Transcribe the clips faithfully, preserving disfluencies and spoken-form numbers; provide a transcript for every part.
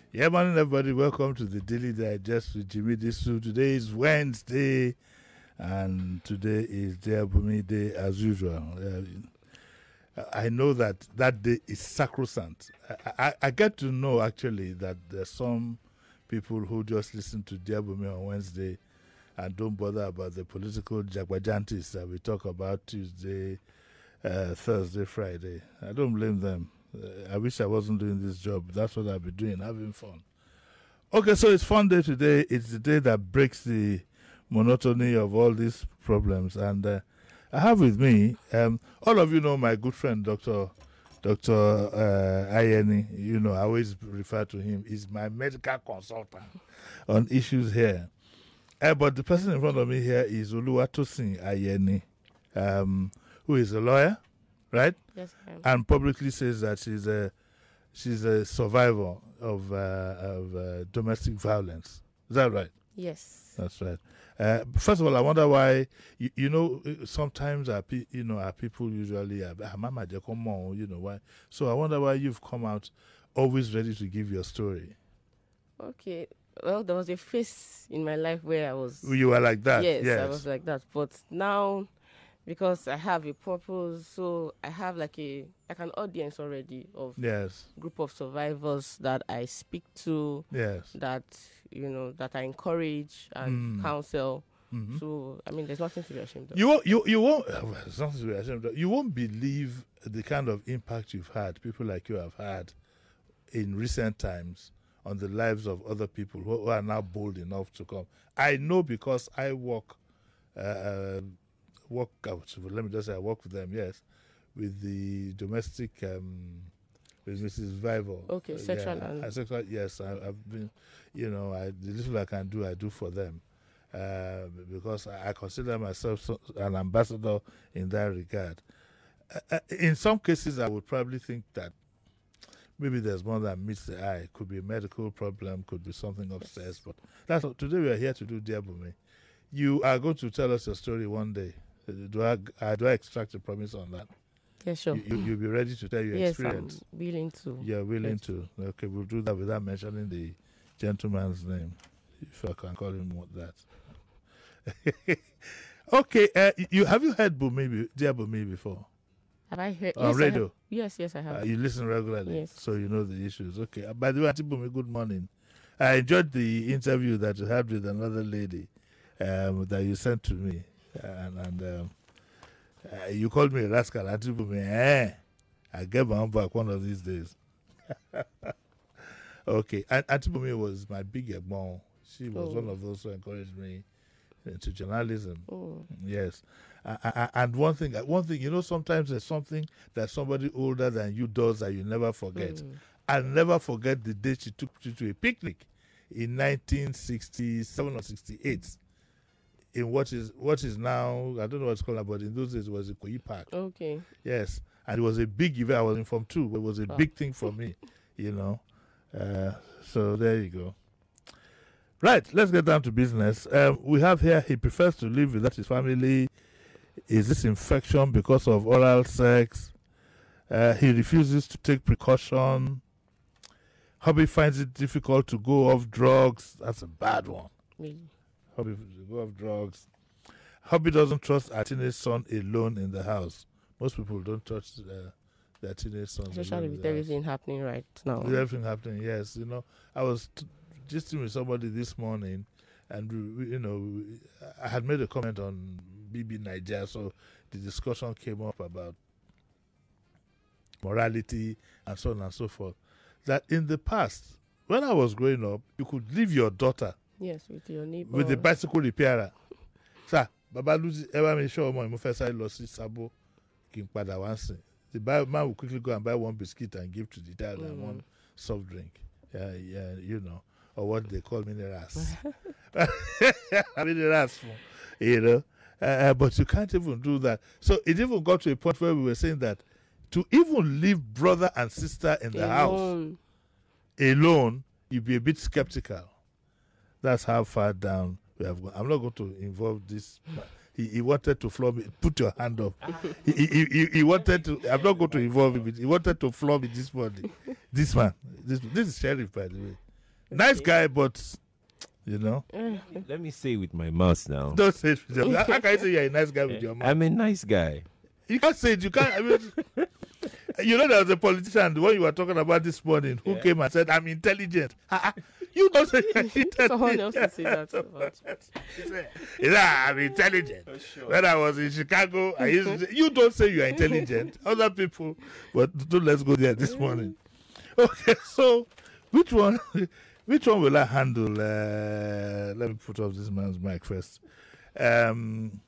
Yeah, morning, everybody. Welcome to the Daily Digest with Jimmy Disu. Today is Wednesday, and today is Diabumi Day as usual. Uh, I know that that day is sacrosanct. I, I, I get to know, actually, that there's some people who just listen to Diabumi on Wednesday and don't bother about the political jagbajantis that we talk about Tuesday, uh, Thursday, Friday. I don't blame them. Uh, I wish I wasn't doing this job. That's what I'll be doing, having fun. Okay, so it's fun day today. It's the day that breaks the monotony of all these problems. And uh, I have with me, um, all of you know my good friend, Doctor Doctor Uh, Ayeni. You know, I always refer to him. He's my medical consultant on issues here. Uh, but the person in front of me here is Oluwatosin Ayeni, um, who is a lawyer, right? Yes, ma'am. And publicly says that she's a she's a survivor of uh, of uh, domestic violence. Is that right? Yes. That's right. Uh, first of all, I wonder why you, you know sometimes our pe- you know our people usually are, ah, Mama, they come on, you know why. So I wonder why you've come out always ready to give your story. Okay. Well, there was a phase in my life where I was. You were like that. Yes, yes. I was like that. But now, because I have a purpose, so I have like a like an audience already of Yes. group of survivors that I speak to, Yes. that you know that I encourage and Mm. counsel. Mhm. So I mean, there's nothing to be ashamed of. You won't, you you won't. uh, well, it's nothing to be ashamed of. You won't believe the kind of impact you've had. People like you have had in recent times on the lives of other people who, who are now bold enough to come. I know because I work, uh, work out. Let me just say I work with them. Yes, with the domestic, um, with Missus Vival. Okay, Uh, sexual yeah, and- uh, sexual. Yes, I, I've been. You know, I, the little I can do, I do for them. Uh, because I I consider myself so, an ambassador in that regard. Uh, uh, in some cases, I would probably think that maybe there's more than meets the eye. Could be a medical problem, could be something upstairs. But that's what, today we are here to do, Diabumi. You are going to tell us your story one day. Uh, Do I, uh, do I extract a promise on that? Yeah, sure. You, you, you'll be ready to tell your yes, experience. I'm willing to. You're willing Yes. to. Okay, we'll do that without mentioning the gentleman's name, if I can call him that. Okay, uh, you have you heard Bumi, dear Bumi before? Have I heard? On yes, I have. radio? Yes, yes, I have. Uh, you listen regularly, Yes. so you know the issues. Okay, uh, by the way, Auntie Bumi, good morning. I enjoyed the interview that you had with another lady um, that you sent to me, and, and um, uh, you called me a rascal, Auntie Bumi. Eh, I get my own back one of these days. Okay, and Auntie Bumi was my big ebon. She was Oh. one of those who encouraged me into journalism. Oh, Yes, I, I, and one thing, one thing, you know, sometimes there's something that somebody older than you does that you never forget. mm. I'll never forget the day she took you to a picnic in nineteen sixty-seven or sixty-eight. In what is what is now, I don't know what it's called, but in those days it was Ikoyi Park. Okay. Yes, and it was a big event. I was informed too. It was a Wow. big thing for me, you know. Uh, so there you go. Right, let's get down to business. Um, we have here, he prefers to live without his family. Is this infection because of oral sex? Uh, he refuses to take precaution. Hobby finds it difficult to go off drugs. That's a bad one. Really? Hobby to go off drugs. Hobby doesn't trust our teenage son alone in the house. Most people don't trust uh, their teenage sons Especially alone in with the house. everything happening right now. With everything happening, yes. You know, I was t- just with somebody this morning, and we, we- you know, we- I had made a comment on B B Nigeria, so the discussion came up about morality and so on and so forth. That in the past, when I was growing up, you could leave your daughter Yes, with your neighbor. with the bicycle repairer. Sir, Baba Luzi, ever make sure my first lost his sabo, King Pada Wansi. The buy- man will quickly go and buy one biscuit and give to the child and Mm. one soft drink. Yeah, yeah, you know, or what they call minerals. Minerals, you know. Uh, uh, but you can't even do that. So it even got to a point where we were saying that to even leave brother and sister in the house Alone. alone, you'd be a bit skeptical. That's how far down we have gone. I'm not going to involve this. He, he wanted to floor me. Put your hand up. he, he, he, he wanted to. I'm not going to involve him. He wanted to floor me this morning. This man. This, this is Sheriff, by the way. Nice guy, but you know. Let me say it with my mouth now. Don't say it with your mouth. How can you say you're a nice guy with your mouth? I'm a nice guy. You can't say it. You can't. I mean, you know, there was a politician when you were talking about this morning who Yeah. came and said, "I'm intelligent." Ah, ah, you don't say you're intelligent. Someone else will say that about you. He said, he said, "I'm intelligent." For sure. When I was in Chicago, I used to say, you don't say you are intelligent. Other people, but don't let's go there this morning. Okay, so which one? Which one will I handle? Uh, let me put off this man's mic first. Um,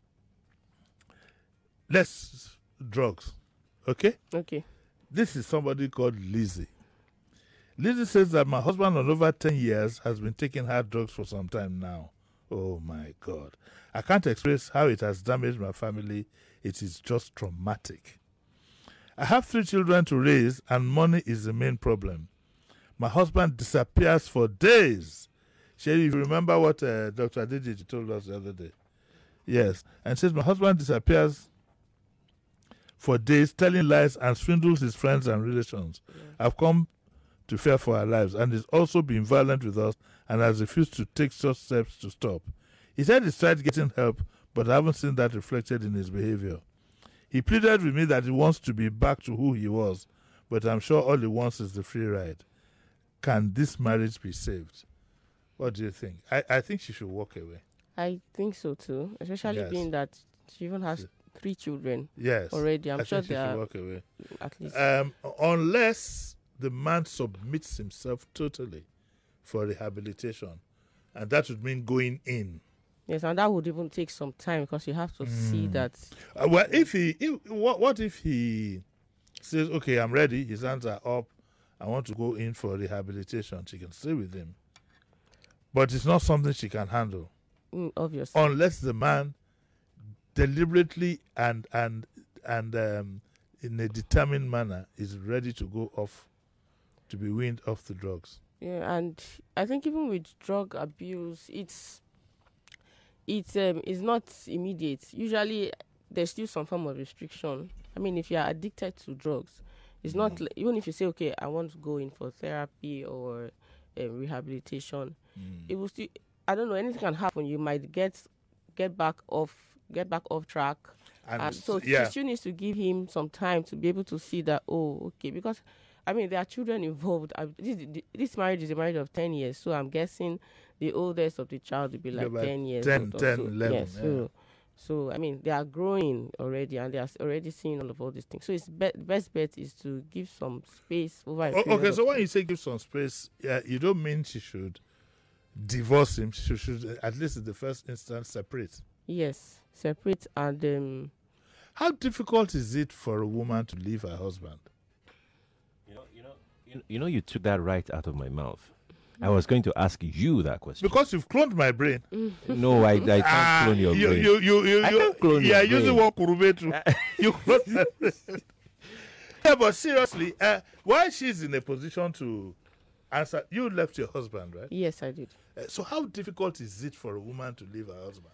let's drugs. Okay. Okay. This is somebody called Lizzie. Lizzie says that my husband of over ten years has been taking hard drugs for some time now. Oh my God. I can't express how it has damaged my family. It is just traumatic. I have three children to raise and money is the main problem. My husband disappears for days. Sherry, if you remember what uh, Doctor Adediji told us the other day. Yes. And says my husband disappears for days, telling lies and swindles his friends and relations. Yeah. I've come to fear for our lives and is also being violent with us and has refused to take such steps to stop. He said he's tried getting help, but I haven't seen that reflected in his behavior. He pleaded with me that he wants to be back to who he was, but I'm sure all he wants is the free ride. Can this marriage be saved? What do you think? I, I think she should walk away. I think so too, especially Yes. being that she even has She- three children Yes. already. I'm I sure think she they should are walk away. at least. Um, unless the man submits himself totally for rehabilitation, and that would mean going in. Yes, and that would even take some time because you have to see Mm. that. Uh, well, if he, if, what, what if he says, "Okay, I'm ready. His hands are up. I want to go in for rehabilitation." She can stay with him, but it's not something she can handle Mm, obviously. unless the man deliberately and and and um, in a determined manner is ready to go off, to be weaned off the drugs. Yeah, and I think even with drug abuse, it's it's um it's not immediate. Usually, there's still some form of restriction. I mean, if you are addicted to drugs, it's not Mhm. li- even if you say, okay, I want to go in for therapy or uh, rehabilitation, it will still. I don't know. Anything can happen. You might get get back off get back off track. And And so yeah, she still needs to give him some time to be able to see that, oh, okay, because I mean there are children involved. I, this, this marriage is a marriage of ten years, so I'm guessing the oldest of the child will be like about ten years ten, old or ten, so. eleven, Yes, yeah. so so I mean they are growing already and they are s- already seeing all of all these things. So it's be- best bet is to give some space over. A O- period okay, of so when time. you say give some space, yeah, you don't mean she should divorce him. She should, uh, at least in the first instance, separate. Yes, separate and um, How difficult is it for a woman to leave her husband? You know, you know, you, you know, you took that right out of my mouth. I was going to ask you that question. Because you've cloned my brain. no, I, I can't Ah, clone your you, brain. You, you, you, I you, can't clone yeah, your using brain. what Kurube to. You cloned my brain. Yeah, but seriously, uh, why she's in a position to answer? You left your husband, right? yes, I did. Uh, so how difficult is it for a woman to leave her husband?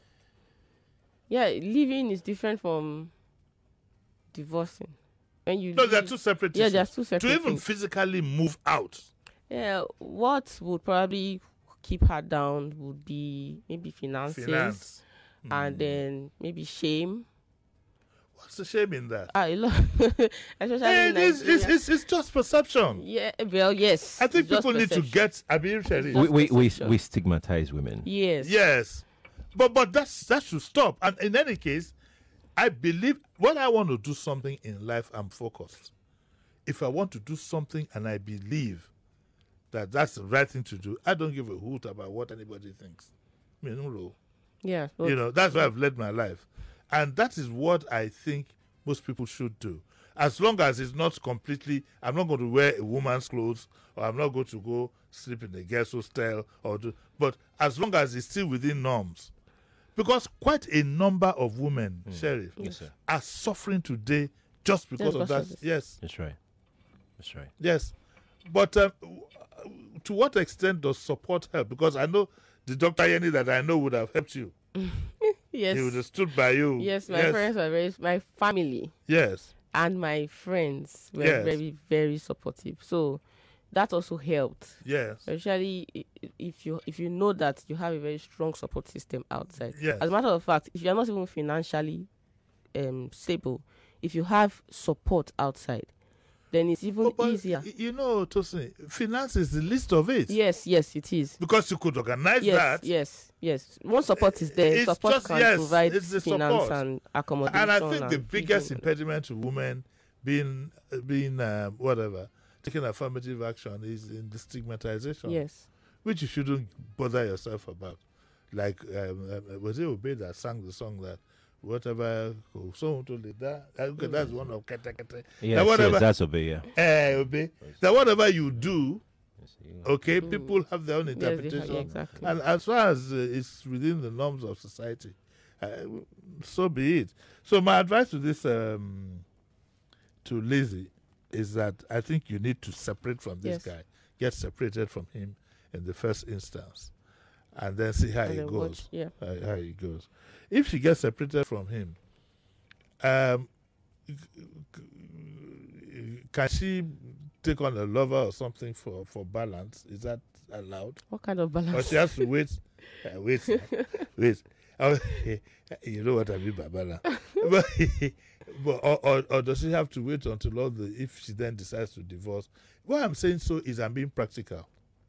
Yeah, living is different from divorcing. When you No, they're leave- two separate yeah, issues. there's two separate To even things. physically move out. Yeah, what would probably keep her down would be maybe finances Finance. and Mm. then maybe shame. What's the shame in that? Ah, a lot, especially Hey, in it's, it's, Nigeria. it's, it's just perception. Yeah, well, yes. I think it's just people need to perception. get Abir Sherry. we, we, we, perception. we stigmatize women. Yes. Yes. But but that's that should stop. And in any case, I believe when I want to do something in life, I'm focused. If I want to do something and I believe that that's the right thing to do, I don't give a hoot about what anybody thinks. I mean, no. Yeah. You know, that's why I've led my life. And that is what I think most people should do. As long as it's not completely, I'm not going to wear a woman's clothes, or I'm not going to go sleep in a guest hostel, or do, but as long as it's still within norms. Because quite a number of women, Sheriff, Yes, sir. are suffering today just because Just of that. because of this. Yes, That's right. That's right. yes. But um, w- to what extent does support help? Because I know the Doctor Yenny that I know would have helped you. Yes. He would have stood by you. Yes, my parents are very, my family Yes. and my friends were Yes. very, very supportive. So that also helped. Yes. Especially i- i- if you if you know that you have a very strong support system outside. Yes. As a matter of fact, if you are not even financially um, stable, if you have support outside, then it's even Oh, but easier. y- You know, Tosin, finance is the least of it. Yes, yes, it is. Because you could organize Yes, that. yes, yes. Once support is there, It's support just- can yes, provide it's the finance support. and accommodation. And I think the and biggest feeding. impediment to women being, uh, being um, whatever, taking affirmative action is in the stigmatization, Yes. which you shouldn't bother yourself about. Like, um, um, was it Obey that sang the song that whatever, someone told it that? Uh, Okay, that's one of Kete Kete. Yes, That whatever, yes, that's obey. Yeah. eh, Obey, that whatever you do, Yes, you- okay, Mm. people have their own Yes, they have- interpretation. yeah, exactly. And as far as uh, it's within the norms of society, uh, so be it. So my advice to this, um, to Lizzie, is that I think you need to separate from this Yes. guy, get separated from him in the first instance, and then see how And it then goes. watch- yeah. How, how it goes. If she gets separated from him, um, can she take on a lover or something for, for balance? Is that allowed? What kind of Or balance? she has to wait, uh, wait, wait. Oh, you know what I mean by balance. but, but or, or, or does she have to wait until all the, if she then decides to divorce? Why I'm saying so is I'm being practical.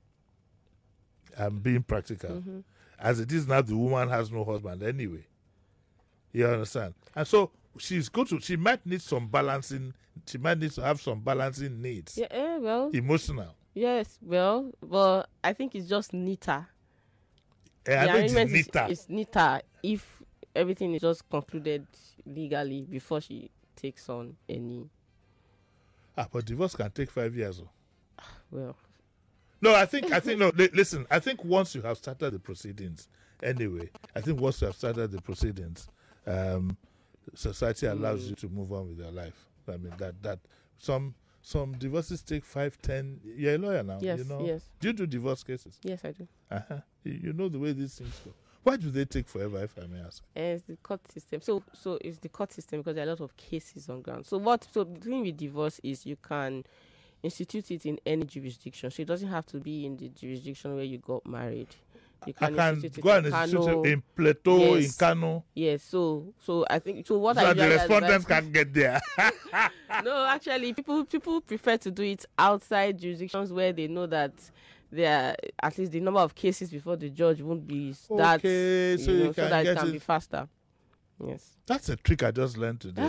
I'm being practical. Mhm. As it is now, the woman has no husband anyway. You understand? And so she's going to, she might need some balancing, she might need to have some balancing needs. Yeah, eh, well, Emotional. yes, well, but I think it's just neater. And I the know it's arrangement is, neater. is neater if everything is just concluded legally before she takes on any. Ah, but divorce can take five years. Oh. Well, No, I think I think no. Li- listen, I think once you have started the proceedings, anyway, I think once you have started the proceedings, um, society allows you to move on with your life. I mean that that some some divorces take five, ten. You're a lawyer now. yes, you know. yes, Do you do divorce cases? yes, I do. Uh-huh. You, you know the way these things go. Why do they take forever, if I may ask? And it's the court system. So, so it's the court system because there are a lot of cases on ground. So, what? So, the thing with divorce is you can institute it in any jurisdiction. So, it doesn't have to be in the jurisdiction where you got married. You I can institute it go in and institute Kano. it in Plateau, in Yes. Kano, Yes. So, so I think so. What so I that the usually respondents advise- can get there. No, actually, people people prefer to do it outside jurisdictions where they know that there are, at least the number of cases before the judge won't be s- that Okay, you so you know, so can that it get can it- be faster. Yes, That's a trick I just learned today.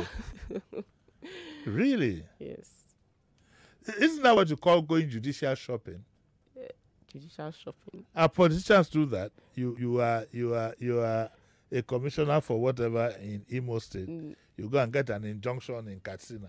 Really? yes. Isn't that what you call going judicial shopping? Judicial shopping. Our politicians do that. You you are you are you are a commissioner for whatever in Imo State. Mm, You go and get an injunction in Katsina.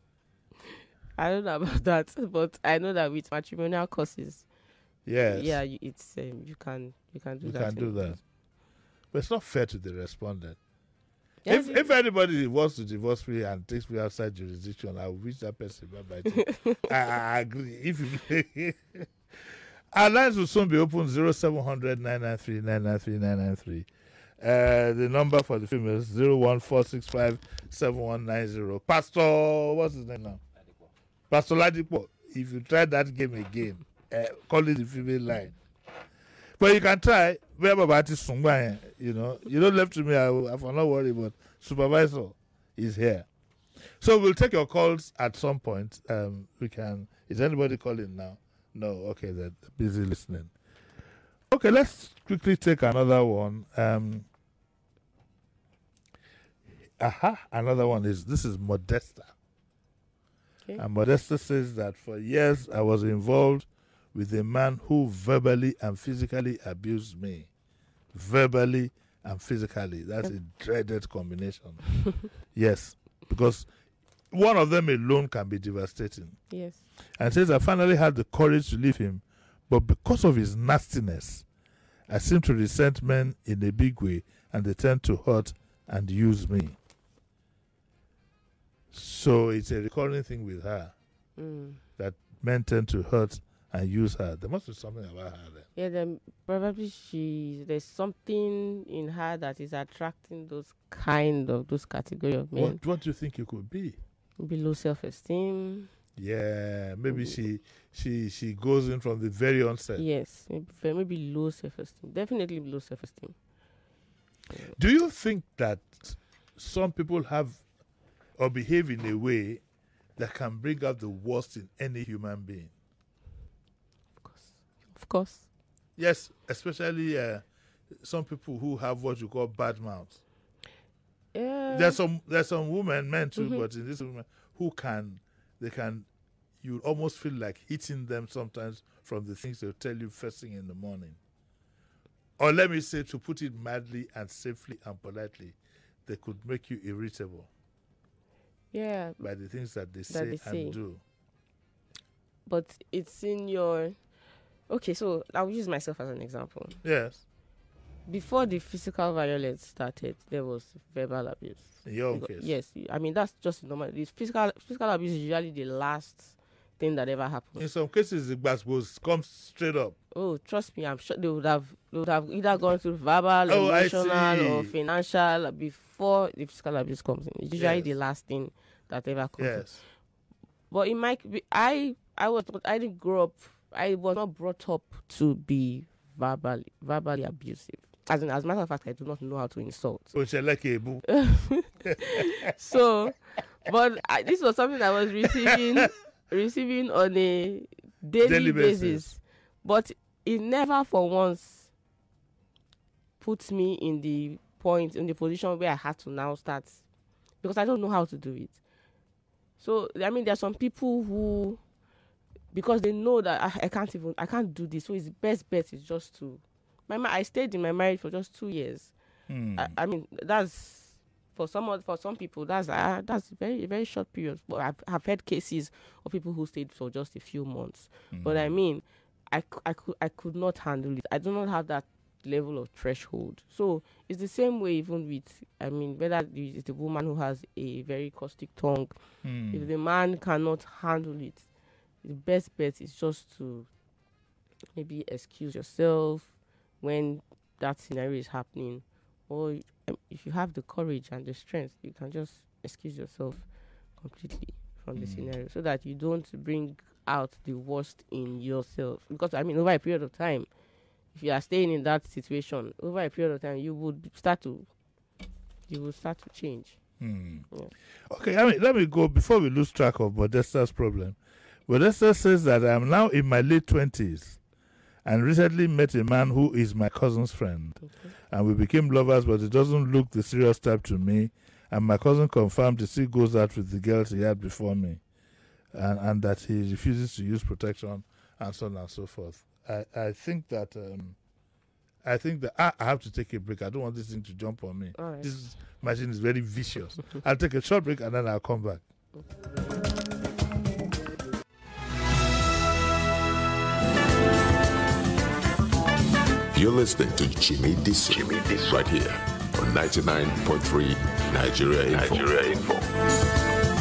I don't know about that, but I know that with matrimonial courses, Yes. yeah, you, it's um, you can you can do You that. can do in- that. But it's not fair to the respondent. Yeah, if it- if anybody wants to divorce me and takes me outside jurisdiction, I will wish that person bye bye. too. I, I agree. If you our lines will soon be open zero seven hundred nine nine three nine nine three nine nine three. Uh, the number for the females zero one four six five seven one nine zero. Pastor, what's his name now? Pastor Ladipo. If you try that game again, uh, call it the female line. But you can try. Where about is Sungwa, you know. You don't left to me, I will, I will not worry, but supervisor is here. So we'll take your calls at some point. Um, we can. Is anybody calling now? No. Okay, they're busy listening. Okay, let's quickly take another one. Um, aha, another one is this is Modesta. Okay. And Modesta says that for years I was involved with a man who verbally and physically abused me. Verbally and physically. That's a dreaded combination. Yes, because one of them alone can be devastating. Yes. And says I finally had the courage to leave him, but because of his nastiness, I seem to resent men in a big way, and they tend to hurt and use me. So it's a recurring thing with her Mm. that men tend to hurt and use her. There must be something about her then. Yeah, then probably she there's something in her that is attracting those kind of those category of men. What, what do you think it could be? Maybe low self esteem. Yeah, maybe she she she goes in from the very onset. Yes, maybe, ve- maybe low self-esteem. Definitely low self-esteem. Do you think that some people have or behave in a way that can bring out the worst in any human being? Of course. Of course. Yes, especially uh, some people who have what you call bad mouths. Yeah. There's some there's some women, men too, Mhm. but in this women who can they can you almost feel like hitting them sometimes from the things they'll tell you first thing in the morning. Or let me say, to put it mildly and safely and politely, they could make you irritable Yeah. by the things that they That say they say. and do. But it's in your. Okay, so I'll use myself as an example. Yes, Before the physical violence started, there was verbal abuse. in your Because- case. Yes, I mean that's just normal. The physical physical abuse is usually the last thing that ever happens. In some cases, the glass was comes straight up. Oh, trust me, I'm sure they would have they would have either gone through verbal, Oh, I emotional, or see. financial before the physical abuse comes in. It's usually Yes. the last thing that ever comes in. Yes. But it might be, I I was I didn't grow up. I was not brought up to be verbally verbally abusive. As in, as a matter of fact, I do not know how to insult. Ochelekebu. So, but I, this was something I was receiving receiving on a daily, Daily basis. basis. But it never for once puts me in the point in the position where I had to now start, because I don't know how to do it. So I mean, there are some people who, because they know that I, I can't even I can't do this, so it's best bet is just to. My ma- I stayed in my marriage for just two years. Hmm. I, I mean, that's for some oth- for some people that's uh, that's very very short period. But I've I've had cases of people who stayed for just a few months. But I mean, I, c- I could I could not handle it. I do not have that level of threshold. So it's the same way even with I mean, whether it's the woman who has a very caustic tongue, Hmm. if the man cannot handle it, the best bet is just to maybe excuse yourself when that scenario is happening, or um, if you have the courage and the strength, you can just excuse yourself completely from the Mm. scenario, so that you don't bring out the worst in yourself. Because I mean, over a period of time, if you are staying in that situation, over a period of time, you would start to, you will start to change. Hmm. Yeah. Okay, I mean, let me go before we lose track of Modesta's problem. Modesta says that I'm now in my late twenties and recently met a man who is my cousin's friend. Okay. And we became lovers, but it doesn't look the serious type to me. And my cousin confirmed he still goes out with the girls he had before me, and, and that he refuses to use protection and so on and so forth. I, I think that um, I think that I, I have to take a break. I don't want this thing to jump on me. All right. This machine is very vicious. I'll take a short break and then I'll come back. You're listening to Jimmy Disu, right here on ninety-nine point three Nigeria Info. Nigeria Info.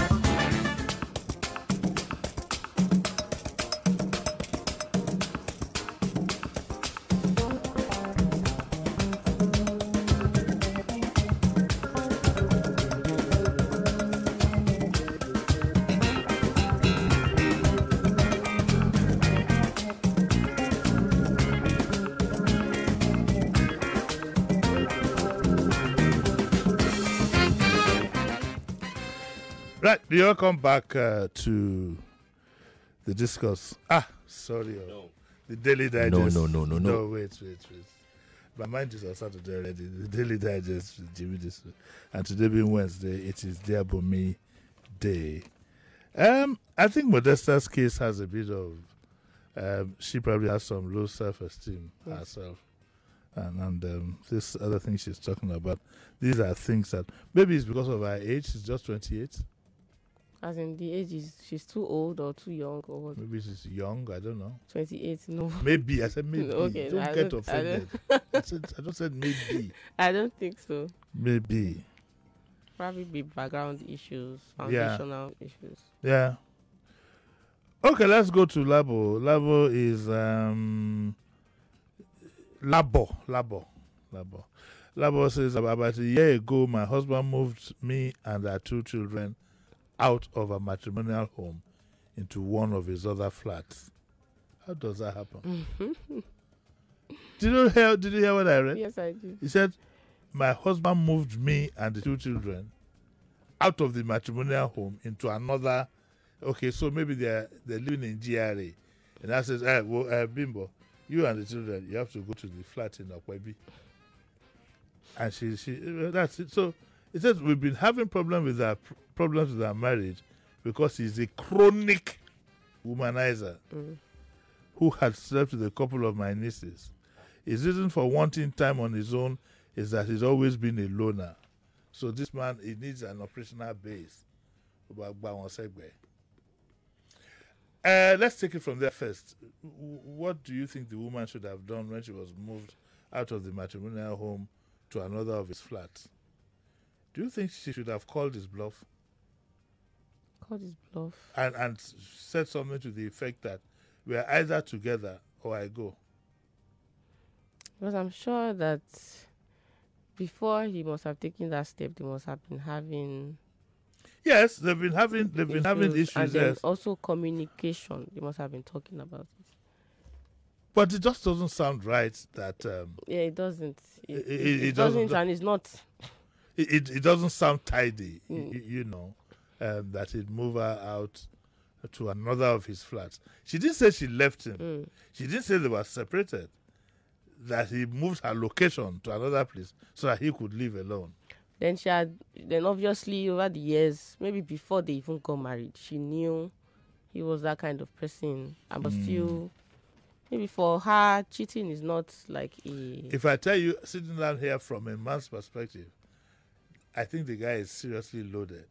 Right, you come back uh, to the discourse. Ah, sorry. oh, No. The Daily Digest. no, no, no, no. No, wait, wait, wait. My mind is on Saturday already. The Daily Digest with Jimmy Disu. And today being Wednesday, it is Diabomi Day. Um, I think Modesta's case has a bit of, um, she probably has some low self-esteem Yes. herself. And, and um, this other thing she's talking about, these are things that, maybe it's because of her age, she's just twenty-eight. As in the age is she's too old or too young or what? Maybe she's young, I don't know. twenty-eight? No, Maybe, I said maybe. Okay, don't I get don't- I offended. I, said, I just said maybe. I don't think so. Maybe. Probably be background issues, Yeah. foundational issues. Yeah. Okay, let's go to Labo. Labo is um Labo. Labo. Labo. Labo says about a year ago my husband moved me and our two children out of a matrimonial home into one of his other flats. How does that happen? Did you hear? Did you hear what I read? Yes, I did. He said, "My husband moved me and the two children out of the matrimonial home into another." Okay, so maybe they're they're living in G R A, and I says, "Eh, well, uh, Bimbo, you and the children, you have to go to the flat in Akwebi." And she, she, that's it. So it says we've been having problems with our problems with our marriage because he's a chronic womanizer Mm. who had slept with a couple of my nieces. His reason for wanting time on his own is that he's always been a loner. So this man, he needs an operational base. Uh, let's take it from there first. W- What do you think the woman should have done when she was moved out of the matrimonial home to another of his flats? Do you think she should have called his bluff Called his bluff. and, and s- said something to the effect that we are either together or I go? Because I'm sure that before he must have taken that step, they must have been having Yes, they've been having they've been having issues, and issues, then yes. also communication. They must have been talking about it. But it just doesn't sound right that um, Yeah, it doesn't. It, It- it, it- it it doesn't- doesn't, and it's not. it, it, it doesn't sound tidy, y- Mm. y- you know, um, that he'd move her out to another of his flats. She didn't say she left him. Mm. She didn't say they were separated. That he moved her location to another place so that he could live alone. Then she had. Then obviously over the years, maybe before they even got married, she knew he was that kind of person. And but Mm. still, maybe for her, cheating is not like a. If I tell you, sitting down here from a man's perspective, I think the guy is seriously loaded.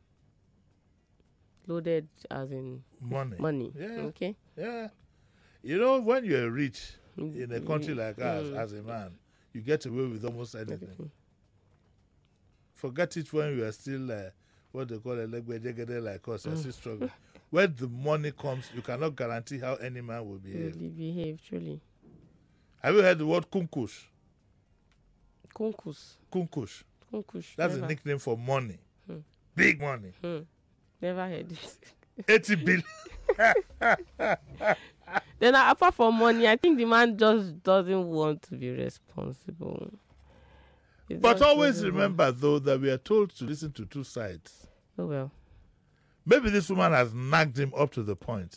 Loaded as in Money. money. Yeah. Okay. Yeah. You know, when you're rich Mm, in a country mm, like ours, mm. as a man, you get away with almost anything. Everything. Forget it when you are still uh, what they call a legbejegede like us, you're Mm. still struggling. When the money comes, you cannot guarantee how any man will behave. Really behave truly. Have you heard the word kunkush? Kunkus. Kunkush. Kunkush. That's never. a nickname for money. Hmm. Big money. Hmm. Never heard it. eighty billion. Then uh, apart from money, I think the man just doesn't want to be responsible. He But just always doesn't want- remember, though, that we are told to listen to two sides. Oh well. Maybe this woman has nagged him up to the point.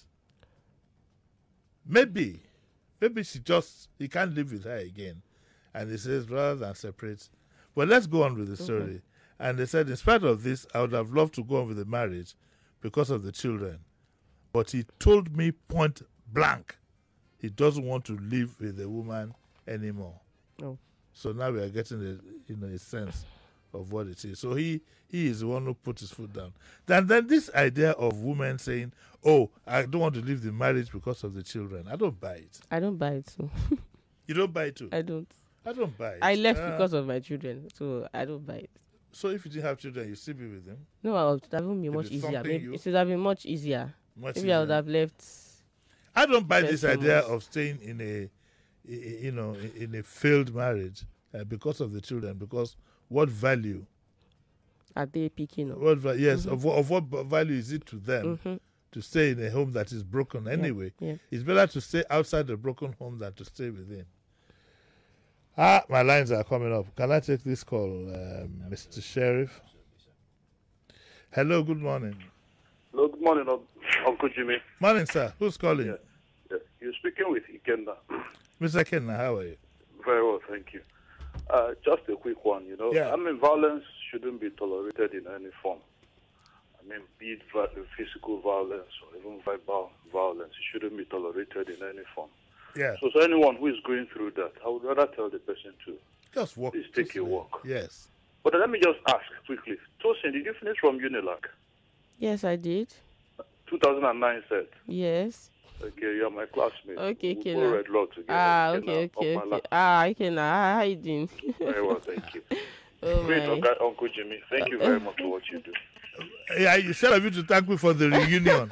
Maybe. Maybe she just, he can't live with her again. And he says, rather than separate. But let's go on with the story. Okay. And they said, in spite of this, I would have loved to go on with the marriage because of the children. But he told me point blank, he doesn't want to live with a woman anymore. Oh. So now we are getting a, you know, a sense of what it is. So he he is the one who put his foot down. Then then this idea of women saying, "Oh, I don't want to leave the marriage because of the children." I don't buy it. I don't buy it too. You don't buy it too. I don't. I don't buy it. I left Uh, because of my children, so I don't buy it. So if you didn't have children, you still be with them. No, I would have been It much is easier. something Maybe you- it would have been much easier. Much Maybe I would easier. have left. I don't buy this First idea months. of staying in a, i- i- you know, i- in a failed marriage uh, because of the children. Because what value? Are they picking up? What va- yes, of, what- of what b- value is it to them Mm-hmm. to stay in a home that is broken anyway? Yeah. It's better to stay outside the broken home than to stay within. Ah, my lines are coming up. Can I take this call, um, Mister Sheriff? Hello, good morning. Hello, good morning, Un- Uncle Jimmy. Morning, sir. Who's calling? Yeah. Yeah. You're speaking with Ikenda. Mister Kenna, how are you? Very well, thank you. Uh, just a quick one, you know. Yeah. I mean, violence shouldn't be tolerated in any form. I mean, be it vi- physical violence or even verbal violence, it shouldn't be tolerated in any form. Yeah. So, so anyone who is going through that, I would rather tell the person to Just walk. please take just a leave. walk. Yes. But let me just ask quickly. Tosin, did you finish from Unilag? Yes, I did. two thousand nine set. Yes. Okay, you're my classmate. Okay, we okay, go now. Red Law together. Ah, now, okay, up okay, my okay. lap. Ah, okay, now how you doing? Very well, thank you. Oh Great, my. Uncle Uncle Jimmy. Thank you very much for what you do. Yeah, you said of you to thank me for the reunion.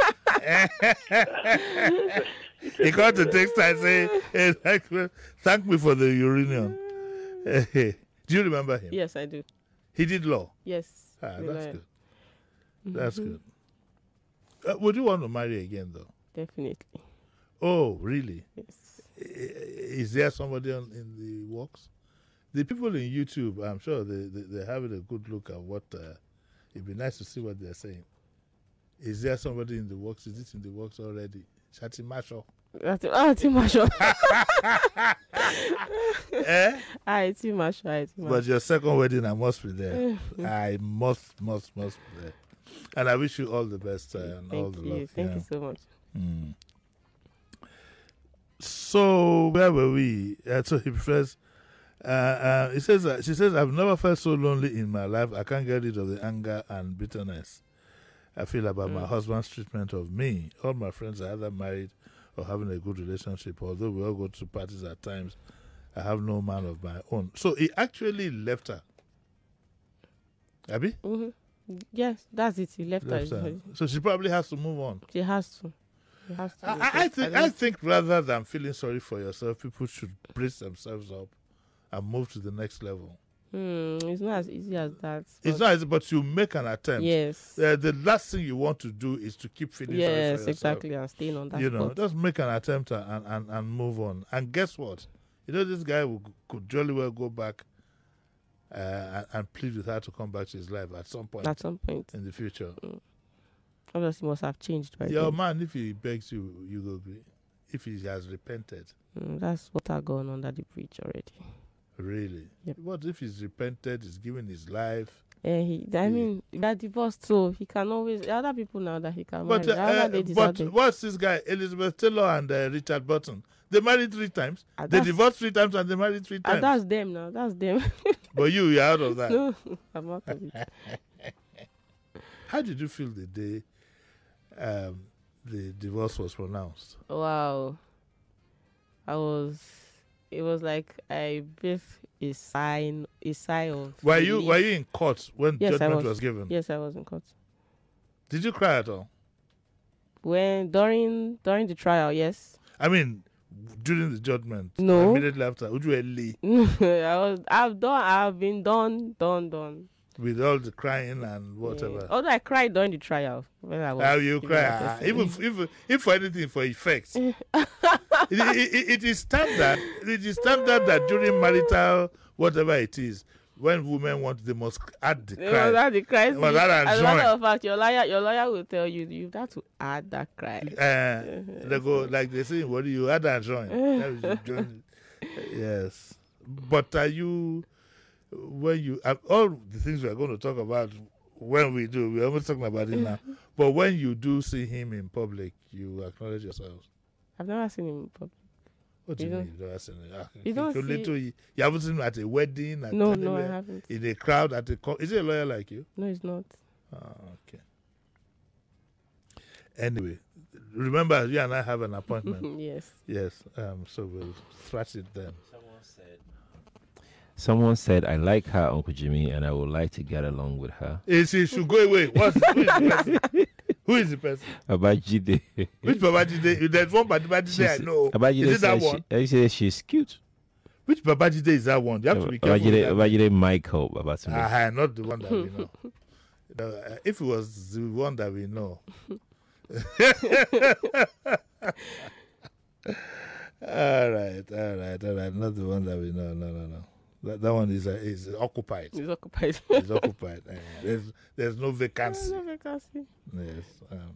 He got the text and say, hey, thank, me, thank me for the reunion. Do you remember him? Yes, I do. He did law. Yes. Ah, we that's learned. good. That's good. Uh, would you want to marry again, though? Definitely. Oh, really? Yes. I- Is there somebody on, in the works? The people in YouTube, I'm sure they, they, they're having a good look at what... Uh, it'd be nice to see what they're saying. Is there somebody in the works? Is it in the works already? Shati Masho. That's ah, it's Masho. Eh? Ah, it's Masho. It's But your second wedding, I must be there. I must, must, must be there. And I wish you all the best uh, and Thank all the you. love. Thank yeah. you so much. Mm. So where were we? Uh, so he prefers. Uh, uh, he says. Uh, she says, "I've never felt so lonely in my life. I can't get rid of the anger and bitterness I feel about my Mm. husband's treatment of me. All my friends are either married or having a good relationship. Although we all go to parties at times, I have no man of my own." So he actually left her. Abby? Mm-hmm. Yes, that's it. He left, Left her. her. So she probably has to move on. She has to. She has to. I, I- I because think don't- I think rather than feeling sorry for yourself, people should brace themselves up and move to the next level. Hmm, it's not as easy as that. It's but- not easy, but you make an attempt. Yes. Uh, the last thing you want to do is to keep feeling sorry for Yes, yourself. exactly. And staying on that You know, spot. just make an attempt and, and, and move on. And guess what? You know, this guy will, could jolly well go back uh, and, and plead with her to come back to his life at some point At some point, in the future. obviously, must have changed by Your then. man, if he begs you, you go agree. If he has repented, Mm, that's water gone under the bridge already. really. Yep. What if he's repented, he's given his life? Eh, he, I Yeah. mean, they're divorced, so he can always. There are other people now that he can But, marry. uh, There are uh, other ladies out but there. what's this guy, Elizabeth Taylor and uh, Richard Burton? They married three times. Ah, They that's- divorced three times and they married three Ah, times. that's them now. That's them. But you, you're out of that. No, I'm out of it. How did you feel the day um, the divorce was pronounced? Wow. I was. It was like I breathed a sign, a sigh of. Were you relief. were you in court when Yes, I judgment was. was given? Yes, I was in court. Did you cry at all? When during during the trial, yes. I mean, during the judgment? No. Immediately after? Would you Lee I was. I've done. I've been done. Done. Done. with all the crying and whatever? Yeah. Although I cried during the trial. When I was How you giving cry? my Ah, testimony. even if, if for anything for effects. it, it, it is standard. It is standard that during marital whatever it is, when women want, they must add the It cry. was that the cry. It was that and As a matter join. of fact, your lawyer, your lawyer will tell you you have to add that cry. Uh, they go like they say, "What do you add and join?" That is you join. Yes, but are you when you uh, all the things we are going to talk about when we do? We're almost talking about it now. But when you do see him in public, you acknowledge yourselves. I've never seen him in public. What do You you don't- mean? You, never seen it? Ah, you don't only see- to- you haven't seen him at a wedding, at No, no, I anywhere, haven't. in a crowd, at a co- is he a lawyer like you? No, it's not. Ah, okay. Anyway, remember you and I have an appointment. Yes. Yes, um, so we'll scratch it then. Someone said, Someone said, I like her, Uncle Jimmy, and I would like to get along with her. He she should go away. What's, who is the person? Who is the person? Abajide. Which Babajide? There's one Babajide I know. Abajide Is it that said one? She, I said she's cute. Which Babajide is that one? You have to be careful. Abajide, with that. Abajide Michael Babatunde. Ah, not the one that we know. Uh, if it was the one that we know. all right, all right, all right. Not the one that we know. No, no, no. That, that one is uh, is occupied. He's occupied. It's occupied. Uh, there's there's no There's vacancy. no vacancy. Yes. Um.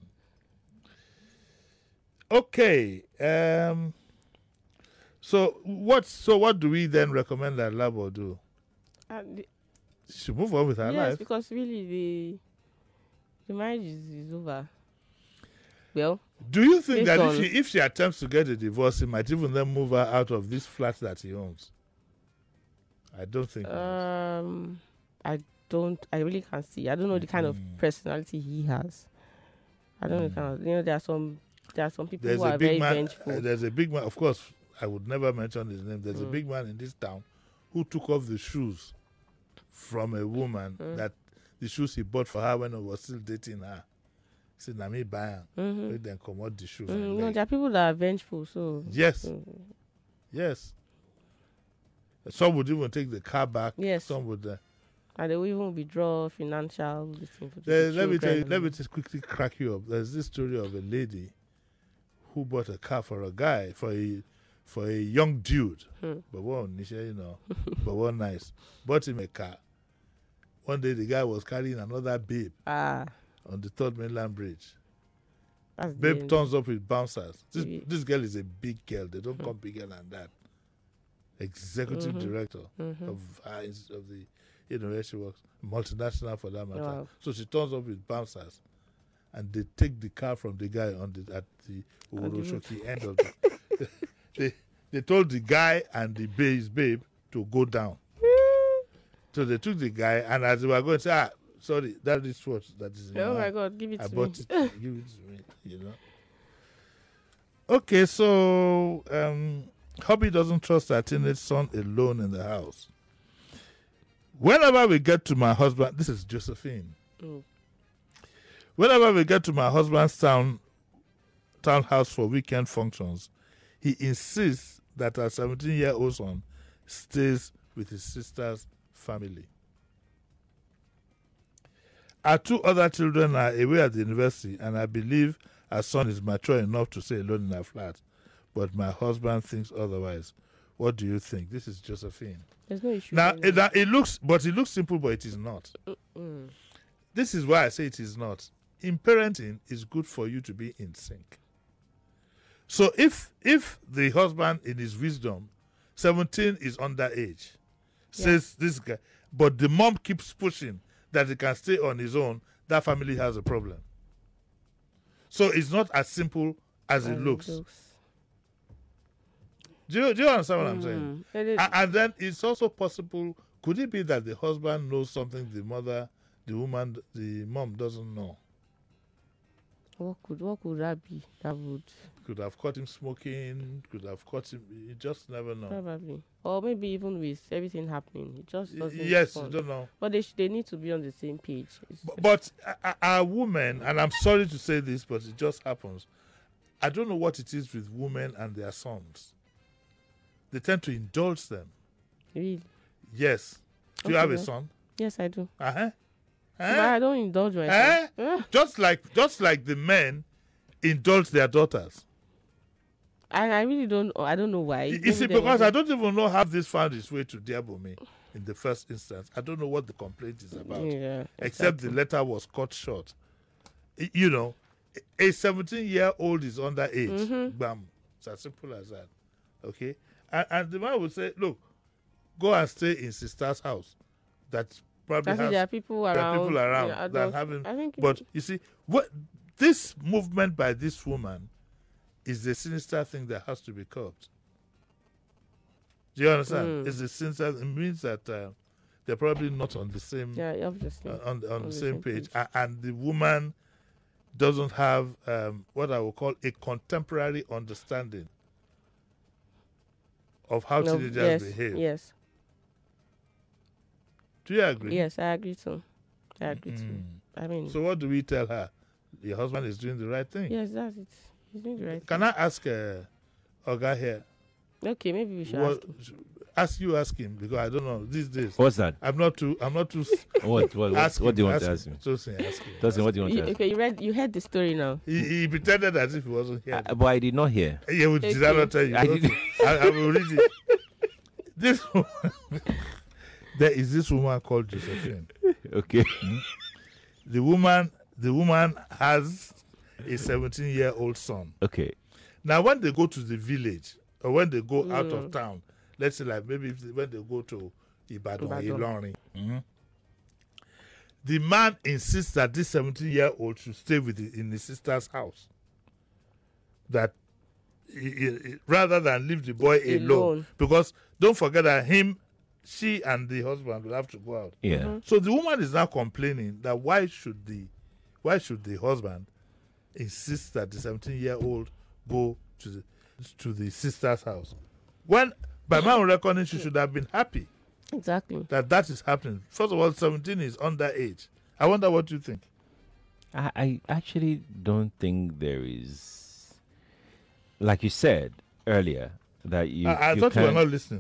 Okay. Um. So what? So what do we then recommend that Labo do? And the- She should move on with her yes, life. because really the the marriage is, is over. Well, Do you think based that if on- she if she attempts to get a divorce, he might even then move her out of this flat that he owns? I don't think. um, I don't. I really can't see. I don't know the kind of Mm. personality he has. I don't know the kind of. You know, there are some. There are some people there's who a are very big man. vengeful. uh, there's a big man. Of course, I would never mention his name. There's a Mm. big man in this town who took off the shoes from a woman Mm. that the shoes he bought for her when he was still dating her. He said, "Na me buy am." Mhm. We then come out the shoe. Mm, from no, leg. there are people that are vengeful. So Yes, mm, yes. Some would even take the car back. yes, Some would. Uh, And they will even withdraw financial. This thing for There- the let me tell you. children. Let me just quickly crack you up. There's this story of a lady who bought a car for a guy for a for a young dude, Hmm. but one you know, but one nice. Bought him a car. One day the guy was carrying another babe Ah, on the Third Mainland Bridge. that's Babe the- turns up with bouncers. This Yeah. this girl is a big girl. They don't come bigger than that. Executive Mhm. director Mhm. of uh, is- of the you know where she works, multinational for that matter. Wow. So she turns up with bouncers, and they take the car from the guy on the at the On the roof. Uroshoki end of the. they they told the guy and the ba- his babe to go down. So they took the guy, and as they were going, to say, ah, sorry, that is what that is. In Oh your my hand. God, give it I to bought me. it. Give it to me. You know. Okay, so um, hubby doesn't trust her teenage son alone in the house. Whenever we get to my husband, this is Josephine. Mm. Whenever we get to my husband's town townhouse for weekend functions, he insists that our seventeen-year-old son stays with his sister's family. Our two other children are away at the university, and I believe our son is mature enough to stay alone in our flat. But my husband thinks otherwise. What do you think? This is Josephine. There's no issue. Now, there. it, now, it looks, but it looks simple, but it is not. Mm. This is why I say it is not. In parenting, it's good for you to be in sync. So if if the husband, in his wisdom, seventeen is underage, says this guy, but the mom keeps pushing that he can stay on his own, that family has a problem. So it's not as simple as it As looks. Do you, do you understand what I'm saying? Mm. It is- A- And then it's also possible, could it be that the husband knows something the mother, the woman, the mom doesn't know? What could what could that be? That would Could have caught him smoking, could have caught him, you just never know. probably, or maybe even with everything happening, it just Y- doesn't. Yes, you respond. don't know. But they sh- they need to be on the same page. It's Bu- just- But a, a a woman, and I'm sorry to say this, but it just happens. I don't know what it is with women and their sons. They tend to indulge them. really, Yes. Do you Okay, have a then. son? yes, I do. Uh-huh. But Eh? I don't indulge myself. Eh? Just like just like the men indulge their daughters. I, I really don't. I don't know why. You Maybe see, there because was a- I don't even know how this found its way to Diabome in the first instance. I don't know what the complaint is about. Yeah, Except the exactly. letter was cut short. Y- You know, a seventeen-year-old is underage. Mhm. Bam. It's as simple as that. Okay? And, and the man would say, look, go and stay in sister's house. That probably That's it, has there are people there around. are people around yeah, that adults. having. I think. But you see, what this movement by this woman is a sinister thing that has to be curbed. Do you understand? Mm. It's a sinister. It means that uh, they're probably not on the same yeah, obviously. uh, on, on the same page, A- and the woman doesn't have um, what I would call a contemporary understanding of how No, teenagers yes, behave. yes, Do you agree? yes. I agree too. I agree too. Mm. I mean, So what do we tell her? Your husband is doing the right thing. yes, that's it. He's doing the right. Can I ask uh, Oga here? thing. Okay, maybe we should What, ask him. ask you, ask him, because I don't know these days. What's that? I'm not too. I'm not too. What? What? What, ask what him, do you want ask to him. ask me? Just say, ask him. Doesn't what do you want You, to ask? okay, you read. You heard the story now. He, he pretended as if he wasn't here. Uh, but I did not hear. Yeah, well, did I Okay. not tell you? I Okay. didn't. I, I will read it. This woman, there is this woman called Josephine. Okay. The woman, the woman has a seventeen-year-old son. Okay. Now, when they go to the village or when they go out Mm. of town, let's say like maybe if they, when they go to Ibadan, Ibadan. Ilorin, mhm, the man insists that this seventeen-year-old should stay with the, in his sister's house. That he- he- he- rather than leave the boy alone. Alone. Because don't forget that him, she and the husband will have to go out. Yeah. Mm-hmm. So the woman is now complaining that why should the why should the husband insist that the seventeen-year-old go to the to the sister's house, when by my own reckoning she should have been happy Exactly. that that is happening. First of all, seventeen is underage. I wonder what you think. I, I actually don't think there is, like you said earlier, that you. I, I you thought you were can't- not listening.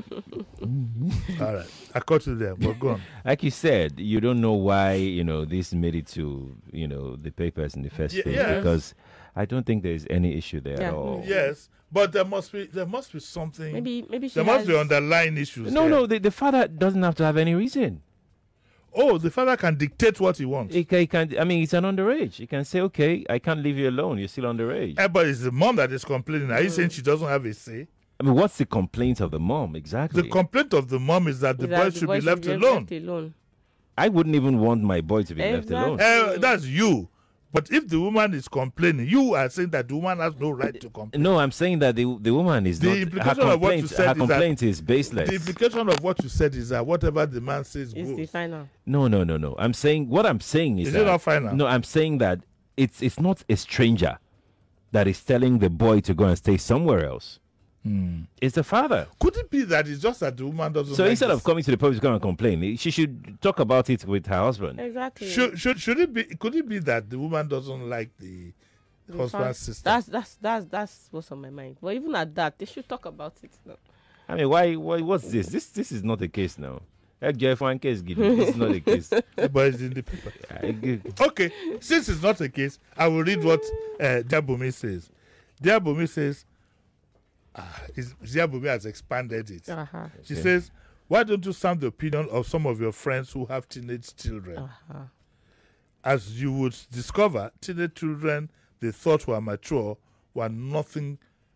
All right. I caught you there, but go on. Like you said, you don't know why, you know, this made it to, you know, the papers in the first Ye- place, yes. because I don't think there's any issue there Yeah. at all. Yes, but there must be there must be something. Maybe maybe she there must has, be underlying issues. No, here. no, the, the father doesn't have to have any reason. Oh, the father can dictate what he wants. He can, he can, I mean, it's an underage. He can say, okay, I can't leave you alone. You're still underage. Eh, but it's the mom that is complaining. Are you saying she doesn't have a say? I mean, what's the complaint of the mom exactly? The complaint of the mom is that the is boy that should boy be left be alone. Left alone. I wouldn't even want my boy to be left alone. Exactly. Eh, that's you. But if the woman is complaining, you are saying that the woman has no right to complain. No, I'm saying that the the woman is The not. Her implication of what you complaint, said her is that- complaint is baseless. The implication of what you said is that whatever the man says It's the goes. final. No, no, no, no. I'm saying what I'm saying is, Is that, it not final? No, I'm saying that it's it's not a stranger that is telling the boy to go and stay somewhere else. Hmm. It's the father. Could it be that it's just that the woman doesn't So like instead this? of coming to the police to come and complain, she should talk about it with her husband. Exactly. Should, should, should it be, could it be that the woman doesn't like the The husband's fact- sister? That's that's that's that's what's on my mind. But even at that, they should talk about it. No. I mean, why? Why? What's this? This this is not a case now. This is not a case. But it's in the paper. I g- Okay, since it's not a case, I will read what uh, Diabumi says. Diabumi says, ah, is- Diabumi has expanded it. Uh-huh. She Okay. says, why don't you sound the opinion of some of your friends who have teenage children? Uh-huh. As you would discover, teenage children they thought were mature were nothing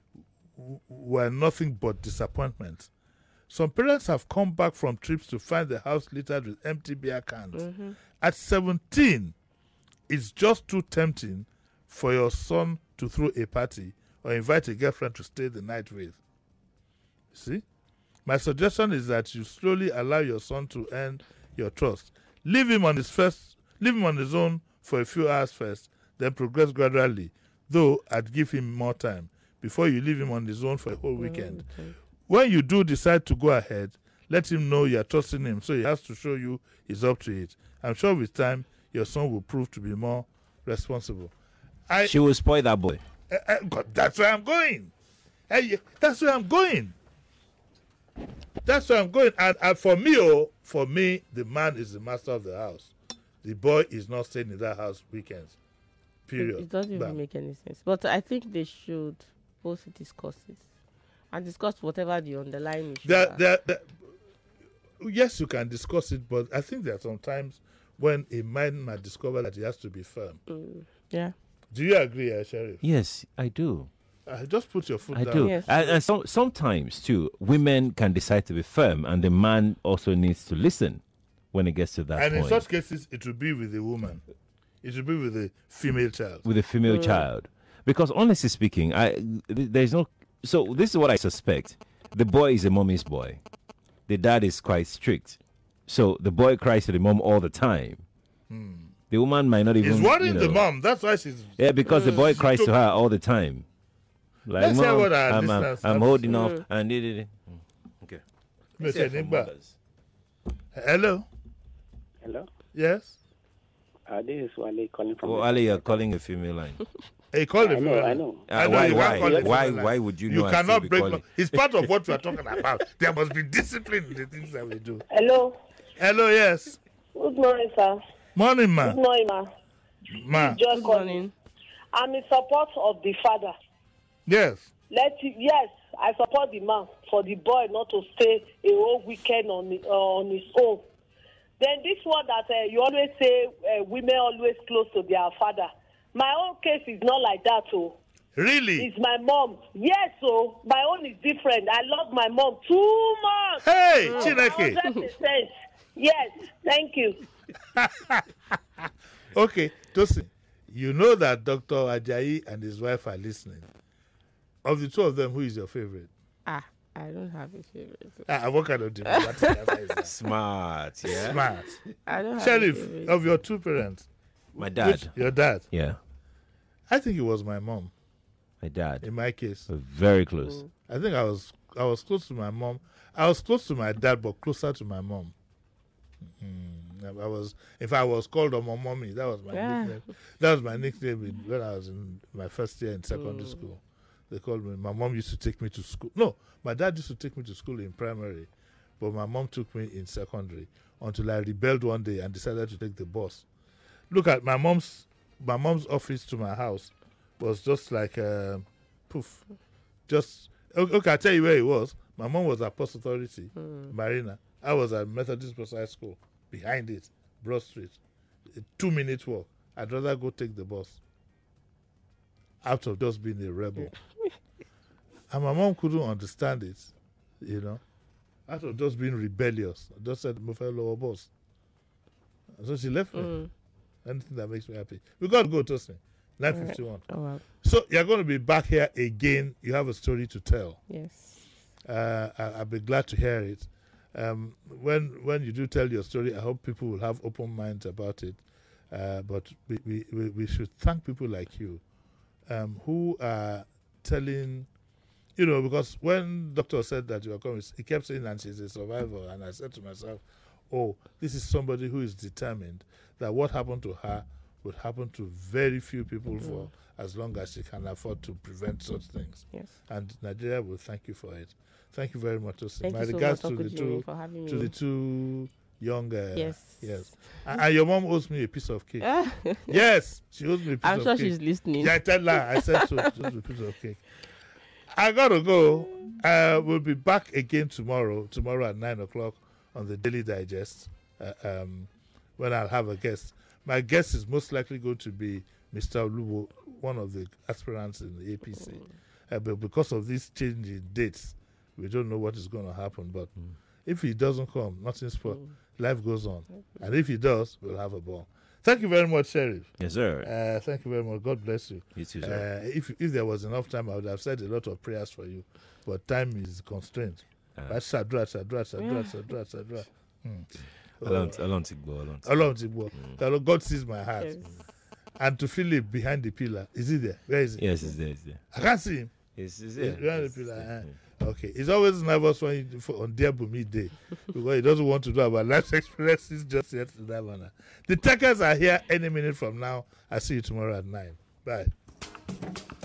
were nothing but disappointment. Some parents have come back from trips to find the house littered with empty beer cans. Mm-hmm. At seventeen, it's just too tempting for your son to throw a party or invite a girlfriend to stay the night with. See? My suggestion is that you slowly allow your son to earn your trust. Leave him on his first leave him on his own for a few hours first, then progress gradually. Though I'd give him more time before you leave him on his own for a whole weekend. When you do decide to go ahead, let him know you're trusting him, so he has to show you he's up to it. I'm sure with time, your son will prove to be more responsible. I, she will spoil that boy. uh, uh, God, that's where I'm going. Hey, that's where I'm going. That's where I'm going. And, and for me, oh, for me, the man is the master of the house. The boy is not staying in that house weekends. It, Period. it doesn't Bam. even make any sense. But I think they should both discuss it and discuss whatever the underlying issue. There, are. there, there, yes, you can discuss it, but I think there are some times when a man might discover that he has to be firm. Mm, yeah. Do you agree, uh, Sheriff? Yes, I do. Uh, just put your foot I down. do. Yes. And, and so, sometimes, too, women can decide to be firm, and the man also needs to listen when it gets to that And in point. such cases, it will be with the woman. It will be with the female child. With a female child. Because honestly speaking, I th- there's no... So this is what I suspect. The boy is a mommy's boy. The dad is quite strict. So the boy cries to the mom all the time. The woman might not even... He's worrying you the know- mom. That's why she's... Yeah, because the boy cries to her all the time. Like, Let's hear Mom, what our I'm, I'm, listeners I'm have to holding say." off. And it, it, it. Okay. Me Let's say hear from Nimba. mothers. Hello? Hello, Yes? uh, this is Wale calling from. Oh, Ali, you're calling a female line. Hey, call the I know, female. I know. Uh, I know why? you can't Why? call the Why? female Why line. would you You know? and still cannot be break... calling? It's part of what we are talking about. There must be discipline in the things that we do. Hello. Hello, yes. Good morning, sir. Morning, Good ma. morning, ma. Ma. Joy Good calling. morning. I'm in support of the father. Yes. Let it, yes, I support the man for the boy not to stay a whole weekend on the, uh, on his own. Then this one that uh, you always say uh, women always close to their father. My own case is not like that, oh. Really? It's my mom. Yes, so my own is different. I love my mom too much. Hey, one Chineke. hundred percent. Yes, thank you. Okay, Tosin, you know that Doctor Ajayi and his wife are listening. Of the two of them, who is your favorite? Ah, I don't have a favorite. Ah, what kind of diplomatic answer is that? Smart, yeah. Smart. I don't have a Sheriff, favorite. of your two parents, My dad. which, your dad, Yeah, I think it was my mom, my dad. in my case. We're very close. I think I was I was close to my mom. I was close to my dad, but closer to my mom. Mm, I was, if I was called Omo Mommy, that was my Yeah. nickname. That was my nickname in, when I was in my first year in secondary school. They called me. My mom used to take me to school. No, my dad used to take me to school in primary, but my mom took me in secondary until I rebelled one day and decided to take the bus. Look at my mom's my mom's office to my house was just like uh, poof. Just okay, I'll tell you where it was. My mom was at Post Authority, mm. Marina. I was at Methodist Post High School. Behind it, Broad Street. A two minute walk. I'd rather go take the bus. Out of just being a rebel. And my mom couldn't understand it, you know. Out of just being rebellious. I just said, my fellow boss. So she left me. Mm. Anything that makes me happy. We got to go, trust me. nine fifty-one. Oh, wow. So you're going to be back here again. You have a story to tell. Yes. Uh, I, I'll be glad to hear it. Um, when when you do tell your story, I hope people will have open minds about it. Uh, but we, we, we, we should thank people like you um, who are telling, you know, because when doctor said that you were coming, he kept saying, and she's a survivor. And I said to myself, oh, this is somebody who is determined that what happened to her would happen to very few people mm-hmm. for as long as she can afford to prevent such things. Yes. And Nigeria will thank you for it. Thank you very much, Tosin. Thank My you so regards much, to the two for having to me. the two young uh, yes. Yes. And, and your mom owes me a piece of cake. Yes, she owes me a piece I'm of sure cake. she's listening. Yeah, I tell her. I said so. She owes me a piece of cake. I gotta go. Uh, we'll be back again tomorrow. Tomorrow at nine o'clock on the Daily Digest. Uh, um, when I'll have a guest. My guest is most likely going to be Mister Oluwo, one of the aspirants in the A P C. Uh, but because of this change in dates, we don't know what is going to happen. But mm. if he doesn't come, nothing's spoiled. Mm. Life goes on. And if he does, we'll have a ball. Thank you very much, Sheriff. Yes, sir. Uh, thank you very much. God bless you. You too, sir. Uh, if, if there was enough time, I would have said a lot of prayers for you. But time is constrained. But Sadra, Sadra, Sadra, Sadra, Sadra. Alon Tigbo. Alon God sees my heart. Yes. And to Philip behind the pillar. Is he there? Where is he? Yes, he's there. He's there. I can't see him. He's, he's there. Behind He's, the pillar. yeah. Uh, okay. He's always nervous when he, for, on Dear Bumi Day because he doesn't want to know about life experiences just yet in that manner. The takers are here any minute from now. I'll see you tomorrow at nine. Bye.